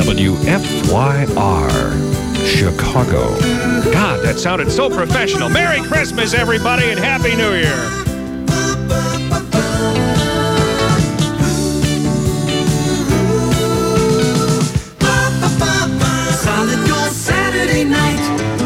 WFYR, Chicago. God, that sounded so professional. Merry Christmas, everybody, and Happy New Year. Solid Gold Saturday night.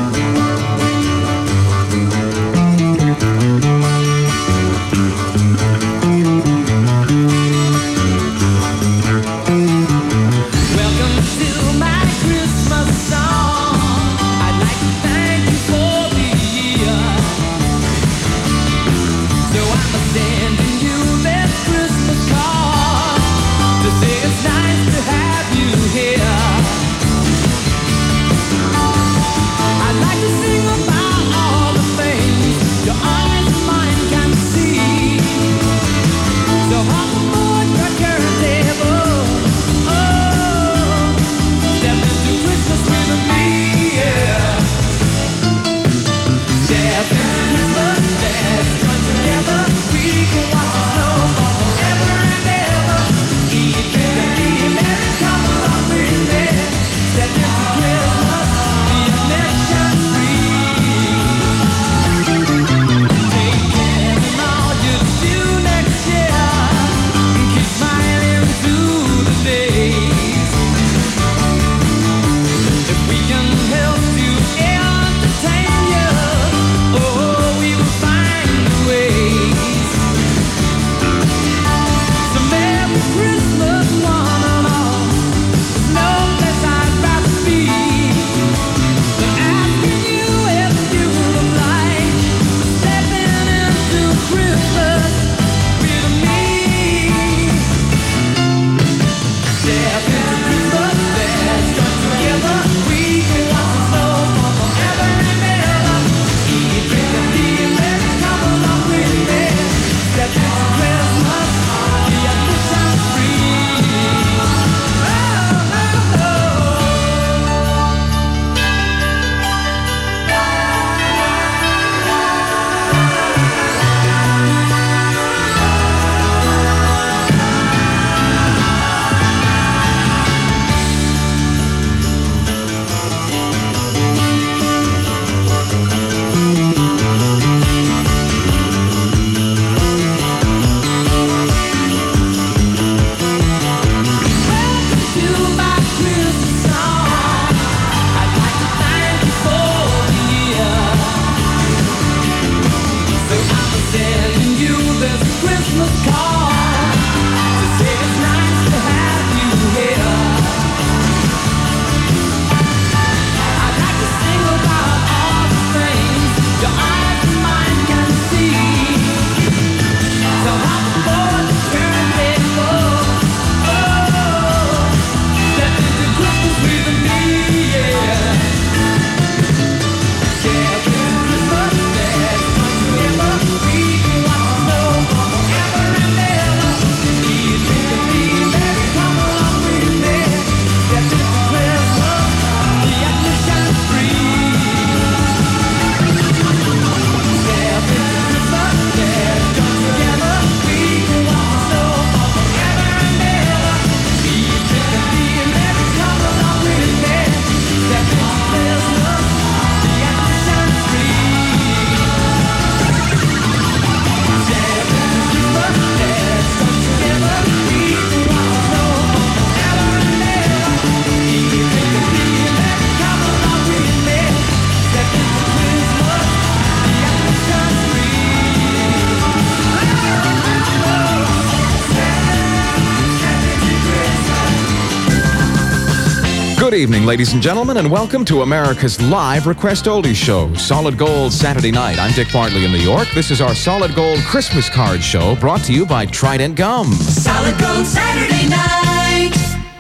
Good evening, ladies and gentlemen, and welcome to America's live Request Oldies show, Solid Gold Saturday Night. I'm Dick Bartley in New York. This is our Solid Gold Christmas card show, brought to you by Trident Gum. Solid Gold Saturday Night.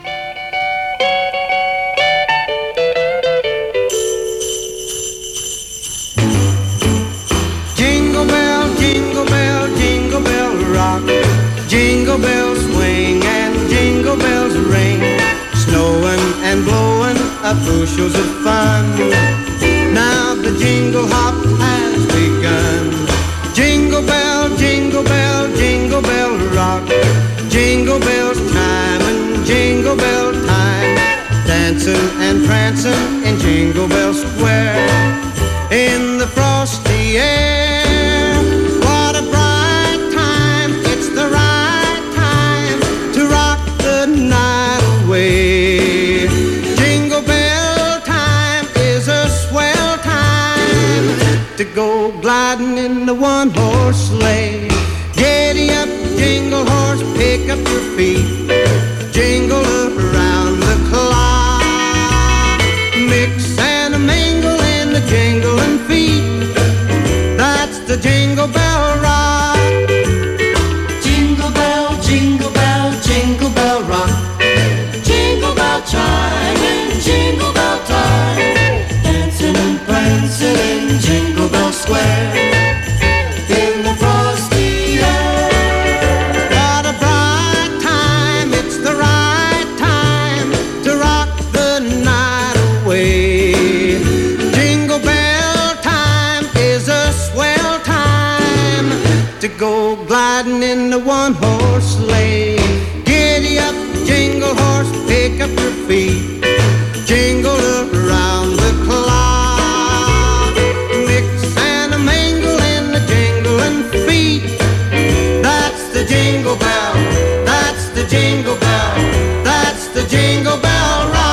Jingle bell, jingle bell, jingle bell rock. Jingle bells swing and jingle bells ring. Snowing and blowing up bushels of fun. Now the jingle hop has begun. Jingle bell, jingle bell, jingle bell rock. Jingle bells chime and jingle bell time. dancing and prancing in Jingle Bell Square. In the frosty air, what a bright time. It's the right time to rock the night away. Jingle bell time is a swell time to go gliding in the one-horse sleigh. Giddy up, jingle horse, pick up your feet. Jingle around the clock. Mix and a mingle in the jingling feet. That's the Jingle Bell Rock. Jingle bell, jingle bell, jingle bell rock. Jingle bell chime in Jingle Bell time. Dancing and prancing in Jingle Bell Square. In the frosty air. What a bright time, it's the right time to rock the night away. Jingle bell time is a swell time to go gliding in the one-horse sleigh. Giddy up, jingle horse, pick up your feet. Jingle around the clock. Mix and a mingle in the jingling feet. That's the Jingle Bell, that's the Jingle Bell, that's the Jingle Bell Rock.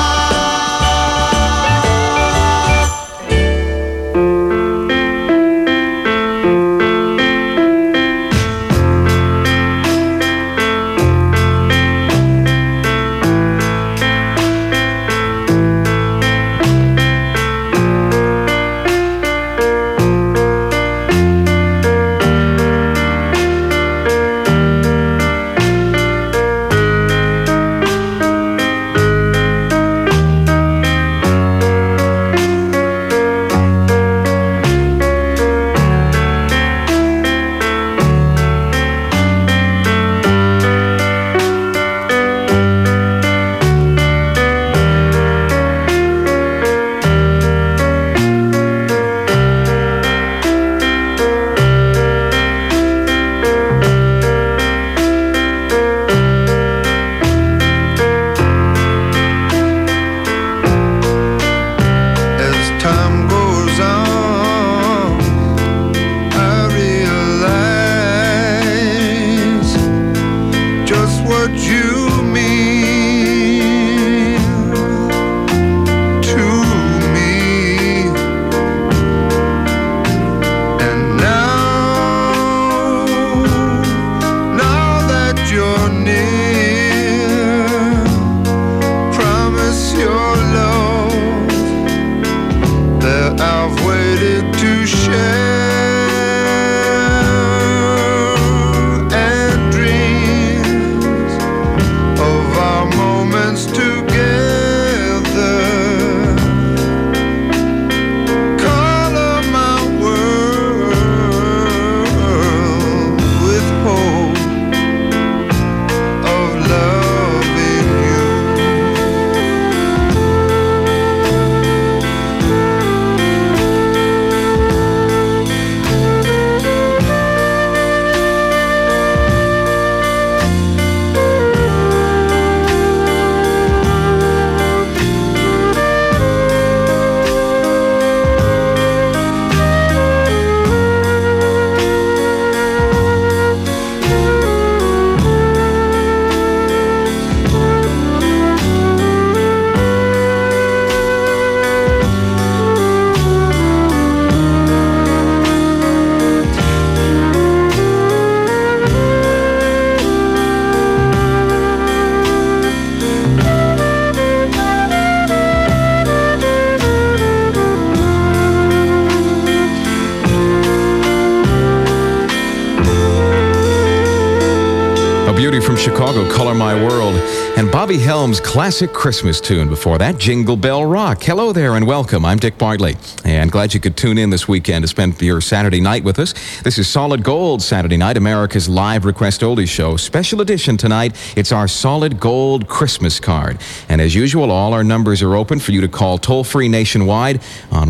Beauty from Chicago, Color My World, and Bobby Helms' classic Christmas tune before that, Jingle Bell Rock. Hello there and welcome. I'm Dick Bartley, and glad you could tune in this weekend to spend your Saturday night with us. This is Solid Gold Saturday Night, America's live request oldies show. Special edition tonight, it's our Solid Gold Christmas card. And as usual, all our numbers are open for you to call toll-free nationwide on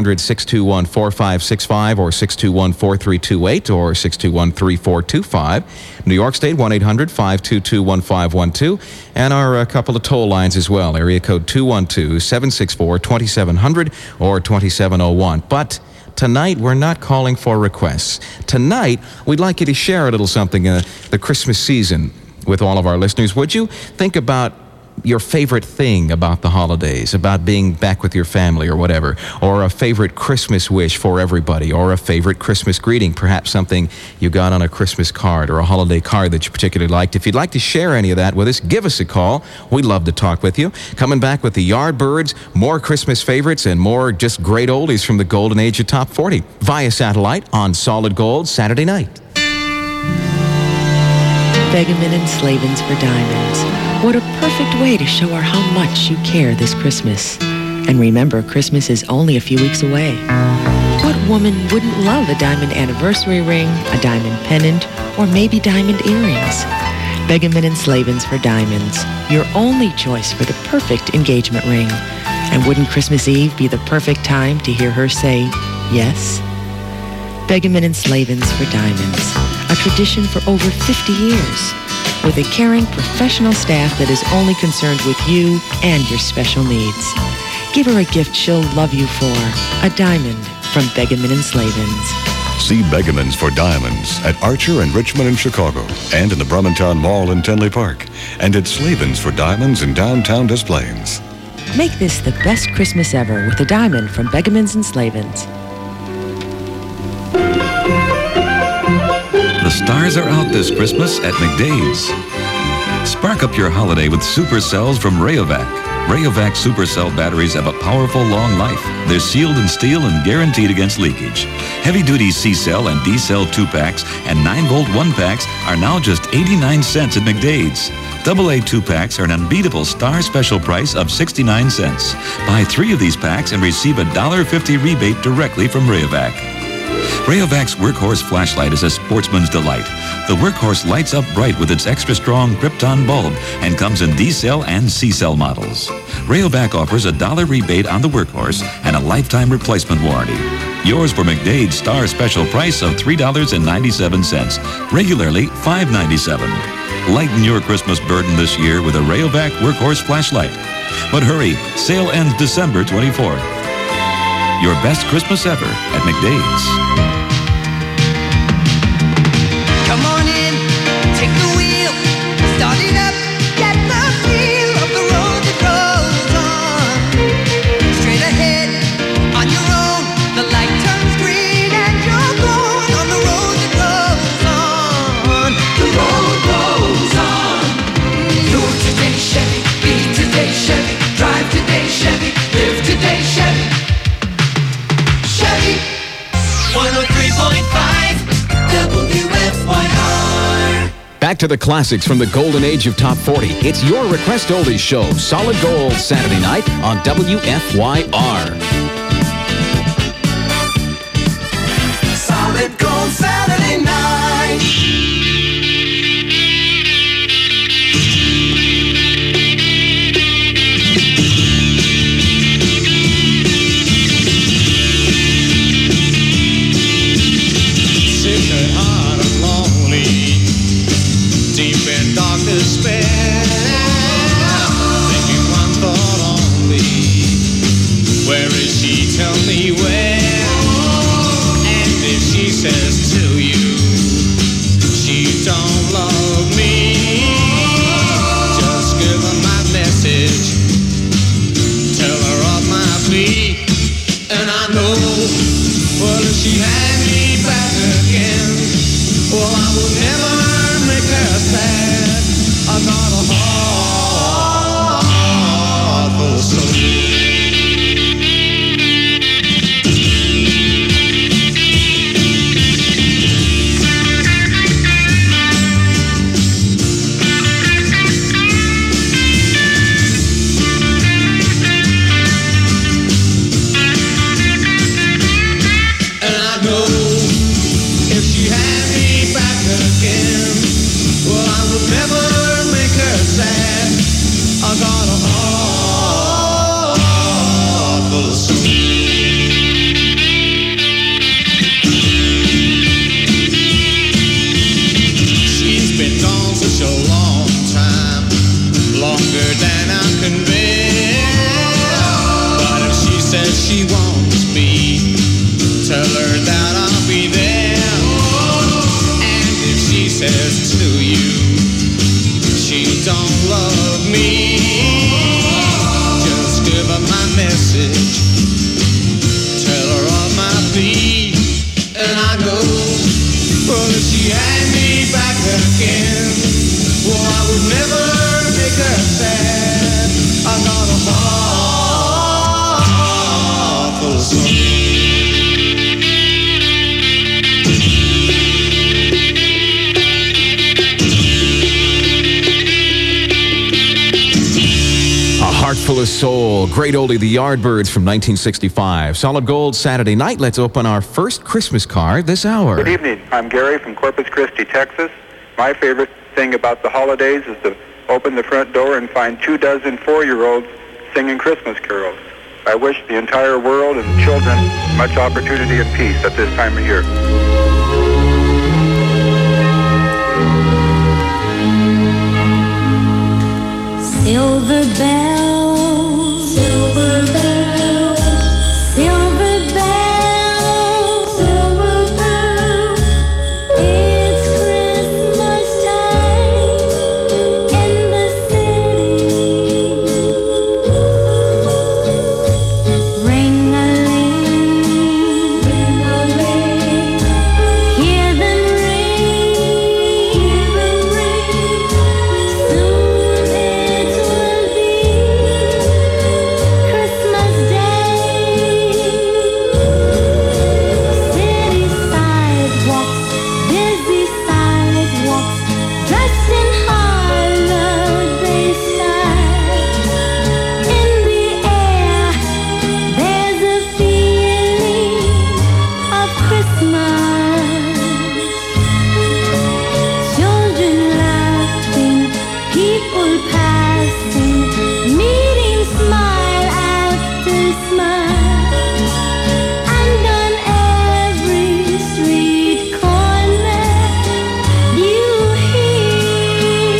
1-800-621-4565 or 621-4328 or 621-3425. New York State, 1-800-5 522-1512, and our couple of toll lines as well, area code 212-764-2700 or 2701. But tonight, we're not calling for requests. Tonight, we'd like you to share a little something the Christmas season with all of our listeners. Would you think about your favorite thing about the holidays, about being back with your family or whatever, or a favorite Christmas wish for everybody, or a favorite Christmas greeting, perhaps something you got on a Christmas card or a holiday card that you particularly liked. If you'd like to share any of that with us, give us a call. We'd love to talk with you. Coming back with the Yardbirds, more Christmas favorites, and more just great oldies from the golden age of Top 40 via satellite on Solid Gold Saturday night. Begeman and Slavens for Diamonds. What a perfect way to show her how much you care this Christmas. And remember, Christmas is only a few weeks away. What woman wouldn't love a diamond anniversary ring, a diamond pendant, or maybe diamond earrings? Begeman and Slavens for Diamonds, your only choice for the perfect engagement ring. And wouldn't Christmas Eve be the perfect time to hear her say yes? Begeman and Slavens for Diamonds, a tradition for over 50 years, with a caring professional staff that is only concerned with you and your special needs. Give her a gift she'll love you for, a diamond from Begeman and Slavens. See Begeman's for Diamonds at Archer and Richmond in Chicago, and in the Brumantown Mall in Tinley Park, and at Slavens for Diamonds in downtown Des Plaines. Make this the best Christmas ever with a diamond from Begeman's and Slavens. The stars are out this Christmas at McDade's. Spark up your holiday with supercells from Rayovac. Rayovac supercell batteries have a powerful long life. They're sealed in steel and guaranteed against leakage. Heavy-duty C-cell and D-cell 2-packs and 9-volt 1-packs are now just 89 cents at McDade's. AA 2-packs are an unbeatable star special price of 69 cents. Buy 3 of these packs and receive a $1.50 rebate directly from Rayovac. Rayovac's Workhorse flashlight is a sportsman's delight. The Workhorse lights up bright with its extra strong Krypton bulb and comes in D-cell and C-cell models. Rayovac offers a $1 rebate on the Workhorse and a lifetime replacement warranty. Yours for McDade's star special price of $3.97, regularly $5.97. Lighten your Christmas burden this year with a Rayovac Workhorse flashlight. But hurry, sale ends December 24th. Your best Christmas ever at McDade's. Come on in, take the wheel, start it up, get the feel of the road that goes on. Straight ahead, on your own, the light turns green and you're going on the road that goes on. The road goes on. Do today Chevy, be today Chevy, drive today Chevy, live today Chevy. Chevy 103.5 WFYR. Back to the classics from the golden age of Top 40. It's your Request Oldies show, Solid Gold, Saturday night on WFYR. Solid Gold Saturday night. Sick at heart and lonely, deep in dark despair, thinking one thought only, where is she, tell me where, and if she says to you, she don't love me, just give her my message, tell her of my plea, and I know, well if she had me back again, well I will never make her sad. I got a heart full of soul. And I know Heart Full of Soul, great oldie, the Yardbirds from 1965. Solid Gold Saturday night. Let's open our first Christmas card this hour. Good evening. I'm Gary from Corpus Christi, Texas. My favorite thing about the holidays is to open the front door and find 24 4-year-olds singing Christmas carols. I wish the entire world and children much opportunity and peace at this time of year. Silver bells, silver bells, silver bells, silver bells. It's Christmas time in the city. Ring-a-ling, ring-a-ling. Hear them ring, hear them ring. Soon it will be Christmas Day. City sidewalks, busy sidewalks, dressed in holiday style. In the air, there's a feeling of Christmas. Children laughing, people passing, meeting smile after smile. And on every street corner you hear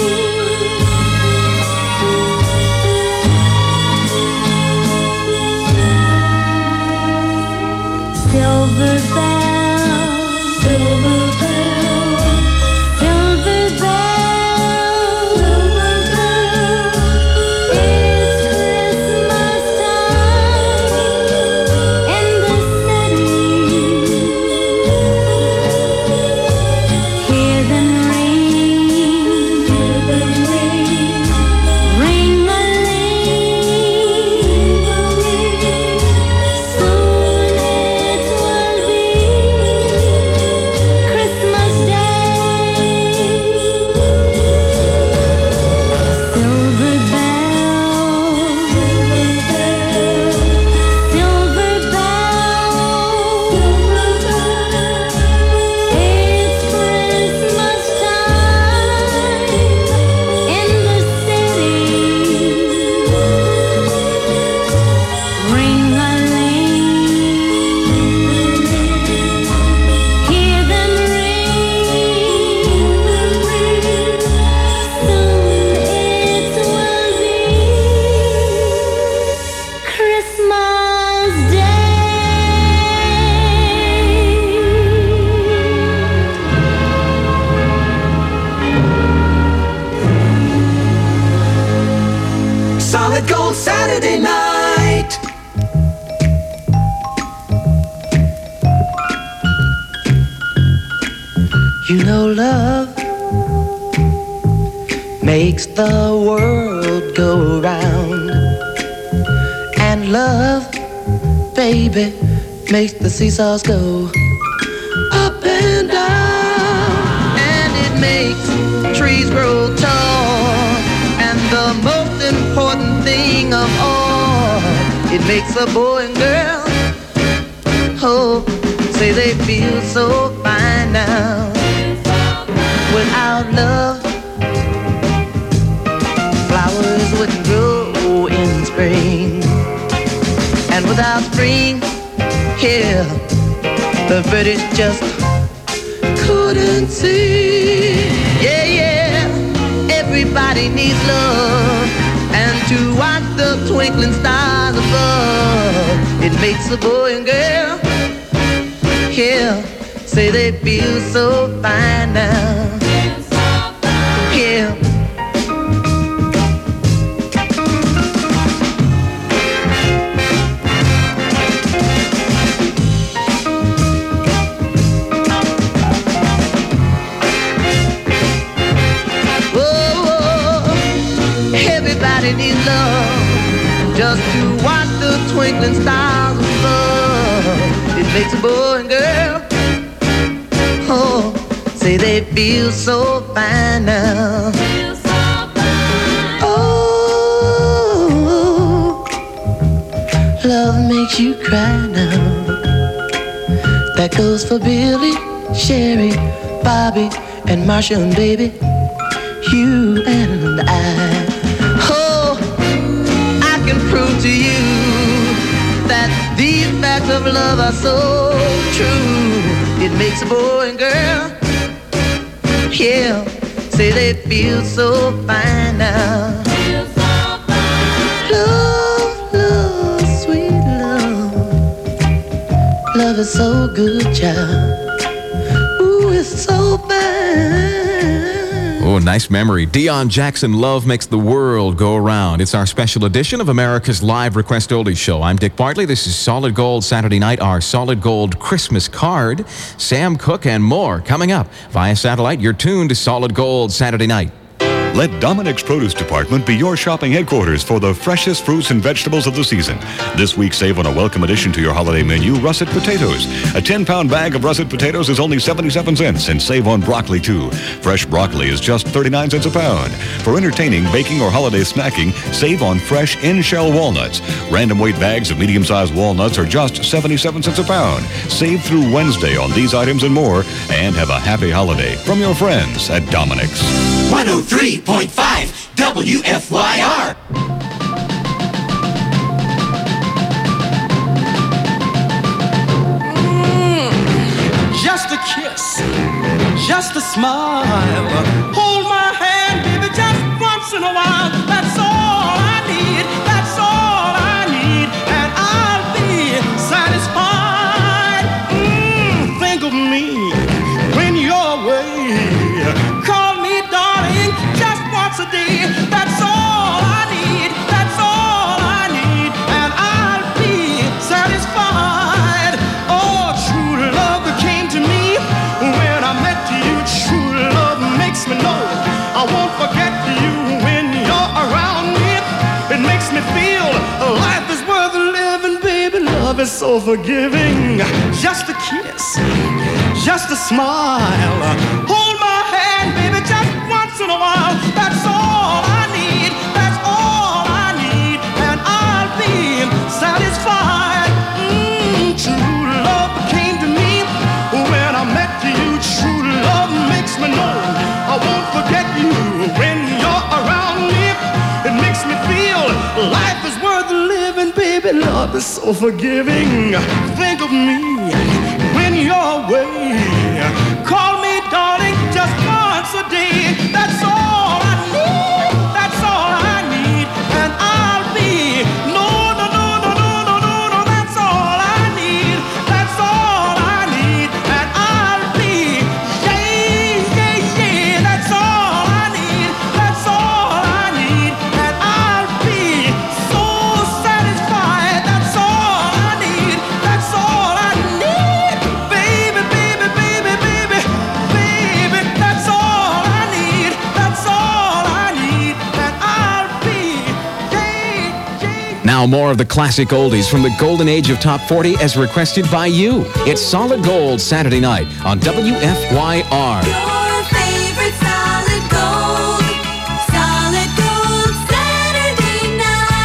silver bells, silver bells, silver bells, silver bells. It's Christmas time in the city. Hear them ring, hear them ring, ring-a-ling, ring-a-ling. Soon it will be Christmas Day. Silver bells, silver bells, silver bells. It's Christmas time in the city. Ring-a-ling, hear them ring, ring. Soon it will be Christmas Day. Solid Gold Saturday night. You know love makes the world go round, and love, baby, makes the seesaws go up and down, and it makes trees grow tall, and the most important thing of all, it makes a boy and girl, oh, say they feel so fine now. Without love, flowers wouldn't grow in spring, and without spring, here, the British just couldn't see. Yeah, yeah, everybody needs love, and to watch the twinkling stars above, it makes a boy and girl, yeah, say they feel so fine now. Yeah. Everybody needs love, just to watch the twinkling stars above. It makes a boy and girl, oh, say they feel so fine now. Oh, makes you cry now. That goes for Billy, Sherry, Bobby, and Marsha and baby, you and I. Oh, I can prove to you that these facts of love are so true. It makes a boy and girl, yeah, say they feel so fine now. Love, love, sweet love. Love is so good, child. Ooh, it's so fine. Oh, nice memory. Deion Jackson, Love Makes the World Go Around. It's our special edition of America's Live Request Oldies Show. I'm Dick Bartley. This is Solid Gold Saturday Night, our Solid Gold Christmas card. Sam Cooke and more coming up via satellite. You're tuned to Solid Gold Saturday Night. Let Dominic's Produce Department be your shopping headquarters for the freshest fruits and vegetables of the season. This week, save on a welcome addition to your holiday menu, russet potatoes. A 10-pound bag of russet potatoes is only 77 cents, and save on broccoli, too. Fresh broccoli is just 39 cents a pound. For entertaining, baking, or holiday snacking, save on fresh in-shell walnuts. Random weight bags of medium-sized walnuts are just 77 cents a pound. Save through Wednesday on these items and more, and have a happy holiday from your friends at Dominic's. 103.5 WFYR. Just a kiss, just a smile. Hold my hand, baby, just once in a while. That's all I need, that's all I need, and I'll be satisfied. Think of me when you're away. Call me darling just once a day. That's all I need, that's all I need, and I'll be satisfied. Oh, true love came to me when I met you. True love makes me know I won't forget you when you're around me. It makes me feel life is worth living, baby. Love is so forgiving. Just a kiss, just a smile. Hold my hand, baby, just once in a while. That's all I need, that's all I need, and I'll be satisfied. True love came to me when I met you. True love makes me know I won't forget you when you're around me. It makes me feel life is worth living, baby. Love is so forgiving. Think of me when you're away. Call me darling just once a day. That's all I need, that's all I need, and I'll be no, no, no, no, no, no, no, no. That's all I need, that's all I need, and I'll be yeah, yeah, yeah. That's all I need, that's all I need, and I'll be so satisfied. That's all I need, that's all I need, baby, baby, baby, baby, baby. That's all I need, that's all I need, and I'll be yeah, yeah. Now more of the classic oldies from the golden age of Top 40 as requested by you. It's Solid Gold Saturday Night on WFYR. Your favorite solid gold Saturday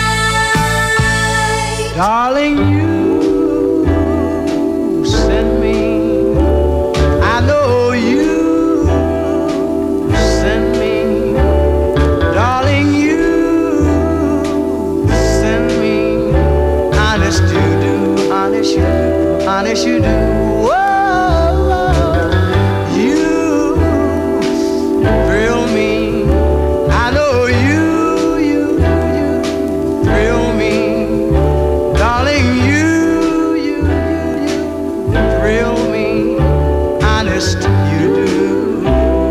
night. Darling, you sent me. I know you sent me. Darling, you sent me. Honest you do, honest you do, honest you do. Whoa, you thrill me. I know you thrill me. Darling, you thrill me. Honest you do.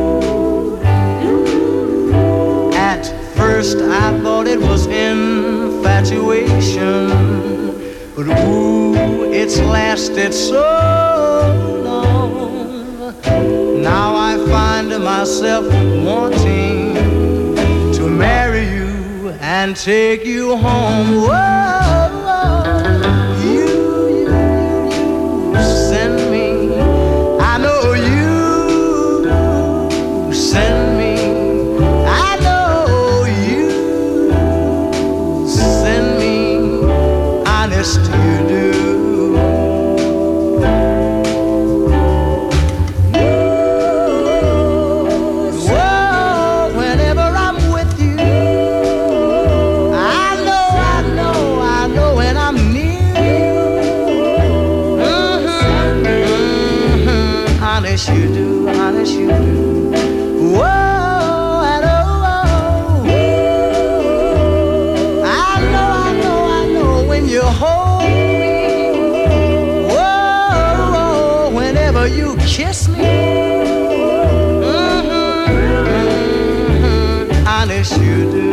At first I thought it was infatuation, but ooh, it's lasted so long. Now I find myself wanting to marry you and take you home. Whoa, you send me. I know you send me. I know you send me. Honest you do. honest you do, honest you do. Whoa, and oh, I know when you hold me. Whoa, whenever you kiss me. Honest you do.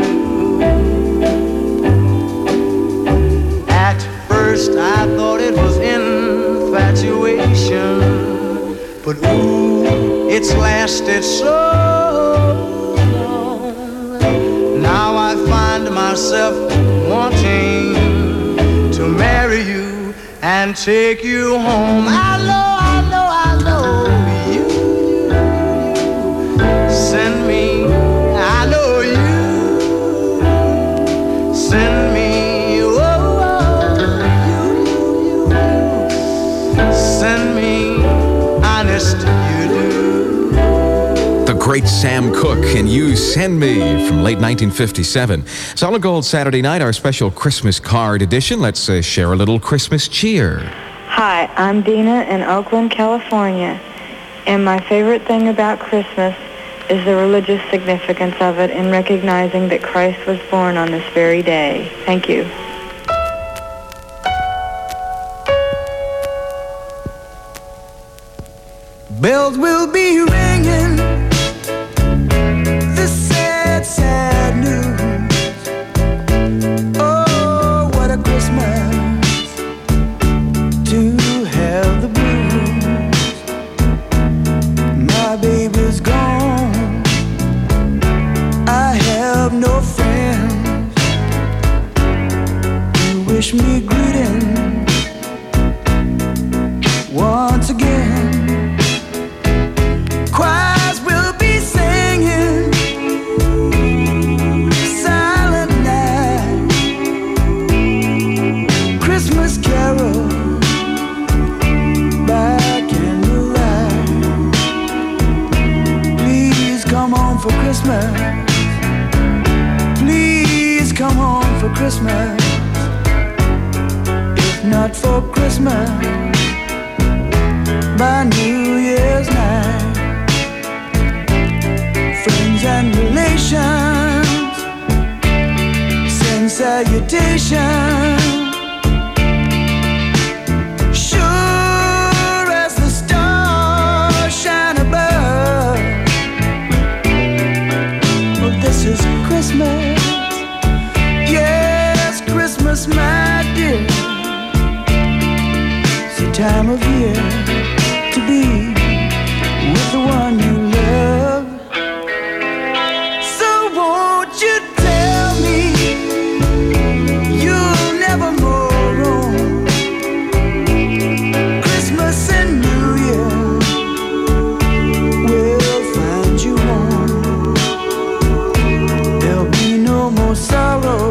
At first I thought it was infatuation, but ooh, it's lasted so long. Now I find myself wanting to marry you and take you home. I know you send me. I know you send me. Send me, honest you do. The great Sam Cooke and You Send Me from late 1957. Solid Gold Saturday Night, our special Christmas card edition. Let's share a little Christmas cheer. Hi, I'm Dina in Oakland, California. And my favorite thing about Christmas is the religious significance of it in recognizing that Christ was born on this very day. Thank you. Bells will be ringing, the sad, sad news. Oh, what a Christmas to have the blues. My baby's gone, I have no friends to wish me greeting once again. Choirs will be singing Silent Night, Christmas carol by candlelight. Please come home for Christmas. Please come home for Christmas. If not for Christmas, by New Year's night. Friends and relations send salutations. Sure as the stars shine above. Well, this is Christmas. Yes, Christmas, my dear. It's the time of year to be with the one you love. So won't you tell me you'll never more roam? Christmas and New Year will find you home. There'll be no more sorrow,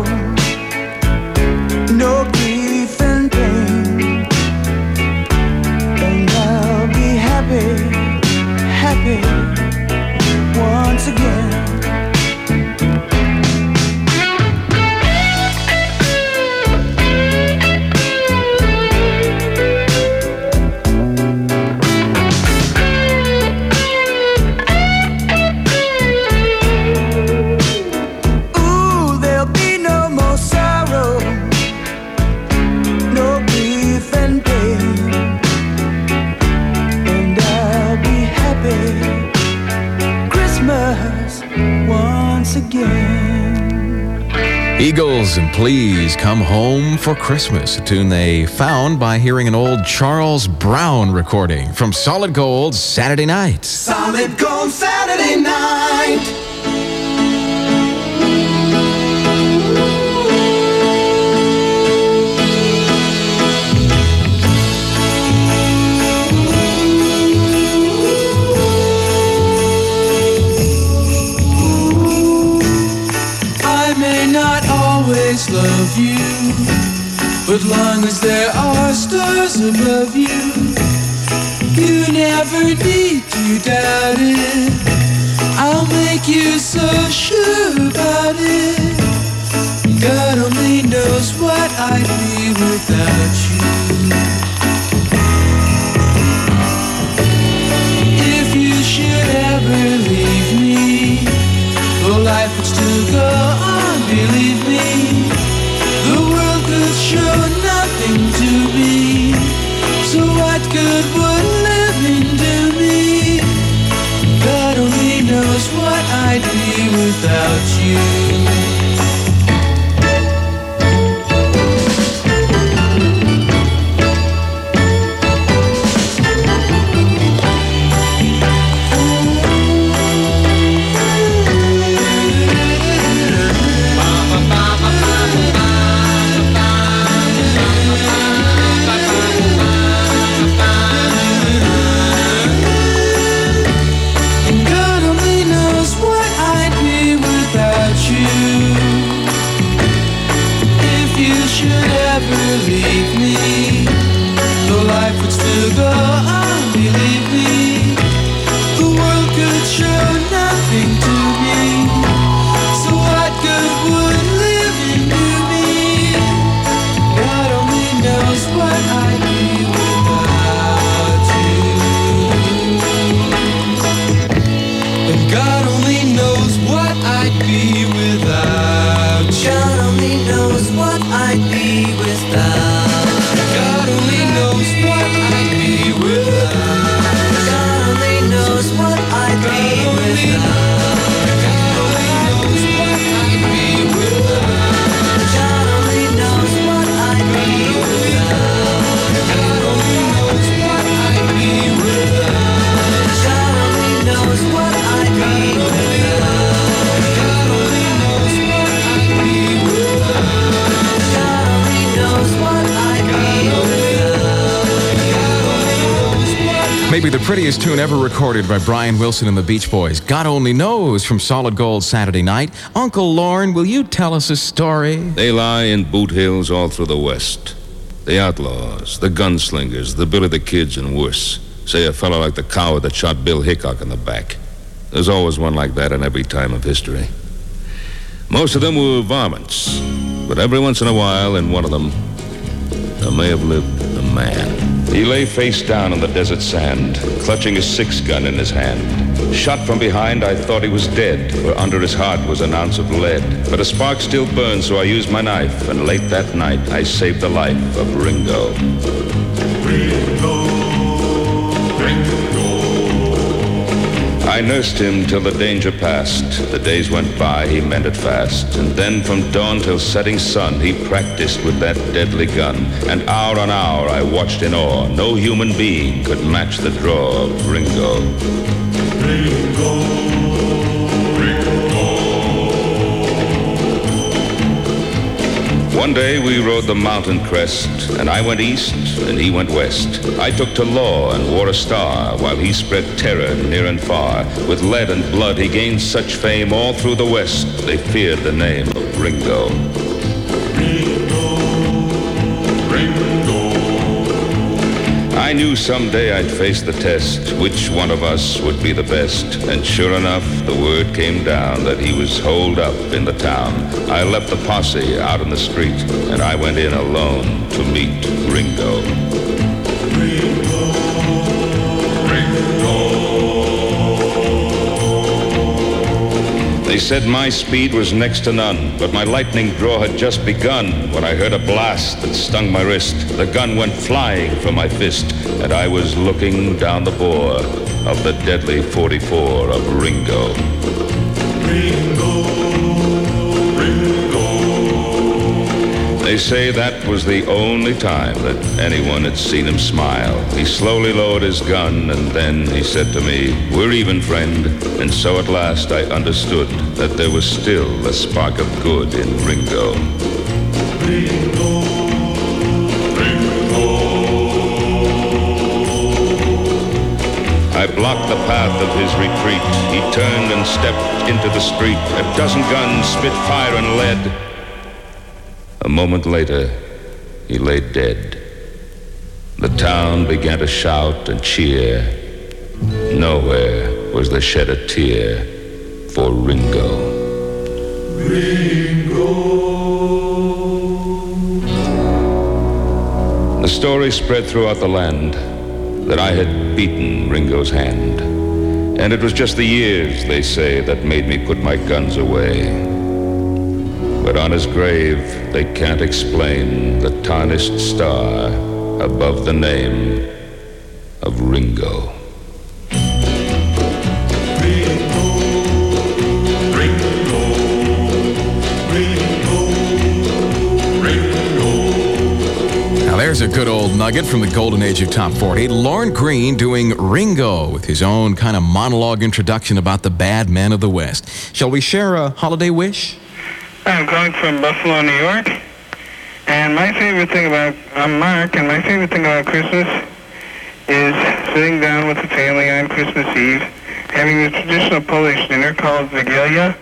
no grief and pain, and I'll be happy, happy once again. Ooh, there'll be no more sorrow, no grief and pain, and I'll be happy Christmas once again. Eagles and Please Come Home for Christmas, a tune they found by hearing an old Charles Brown recording from Solid Gold Saturday Night. Solid Gold Saturday night. I may not always love you, but long as there are stars above you, you never need to doubt it. I'll make you so sure about it. God only knows what I'd be without you. should ever leave me, though life would still go on, believe me, the world could show nothing to me. So what good would living do me? God only knows what I'd be without you. And God only knows what I'd be without you. God only knows what I'd be without. God only knows what I'd be without. God only knows what I'd be without. God only knows what I'd be without. God only knows what I'd be without. God only knows what I'd be without. God only knows what I'd be without. God only knows what I'd be without. God only knows what I'd be without. Maybe the prettiest tune ever recorded by Brian Wilson and the Beach Boys. God Only Knows from Solid Gold Saturday Night. Uncle Lorne, will you tell us a story? They lie in boot hills all through the West. The outlaws, the gunslingers, the Billy the Kids, and worse. Say a fellow like the coward that shot Bill Hickok in the back. There's always one like that in every time of history. Most of them were varmints, but every once in a while in one of them, there may have lived a man. He lay face down on the desert sand, clutching his 6-gun in his hand. Shot from behind, I thought he was dead, for under his heart was an ounce of lead. But a spark still burned, so I used my knife, and late that night I saved the life of Ringo. I nursed him till the danger passed. The days went by, he mended fast. And then from dawn till setting sun, he practiced with that deadly gun. And hour on hour I watched in awe. No human being could match the draw of Ringo. One day we rode the mountain crest, and I went east and he went west. I took to law and wore a star, while he spread terror near and far. With lead and blood he gained such fame all through the West, they feared the name of Ringo. I knew someday I'd face the test, which one of us would be the best. And sure enough, the word came down that he was holed up in the town. I left the posse out in the street, and I went in alone to meet Ringo. They said my speed was next to none, but my lightning draw had just begun when I heard a blast that stung my wrist. The gun went flying from my fist, and I was looking down the bore of the deadly 44 of Ringo. They say that was the only time that anyone had seen him smile. He slowly lowered his gun, and then he said to me, "We're even, friend." And so at last I understood that there was still a spark of good in Ringo. I blocked the path of his retreat. He turned and stepped into the street. A dozen guns spit fire and lead. A moment later, he lay dead. The town began to shout and cheer. Nowhere was there shed a tear for Ringo. Ringo. The story spread throughout the land that I had beaten Ringo's hand. And it was just the years, they say, that made me put my guns away. But on his grave, they can't explain the tarnished star above the name of Ringo. Now there's a good old nugget from the golden age of Top 40. Lorne Greene doing Ringo with his own kind of monologue introduction about the bad men of the West. Shall we share a holiday wish? I'm calling from Buffalo, New York, and my favorite thing I'm Mark, and my favorite thing about Christmas is sitting down with the family on Christmas Eve, having the traditional Polish dinner called Wigilia,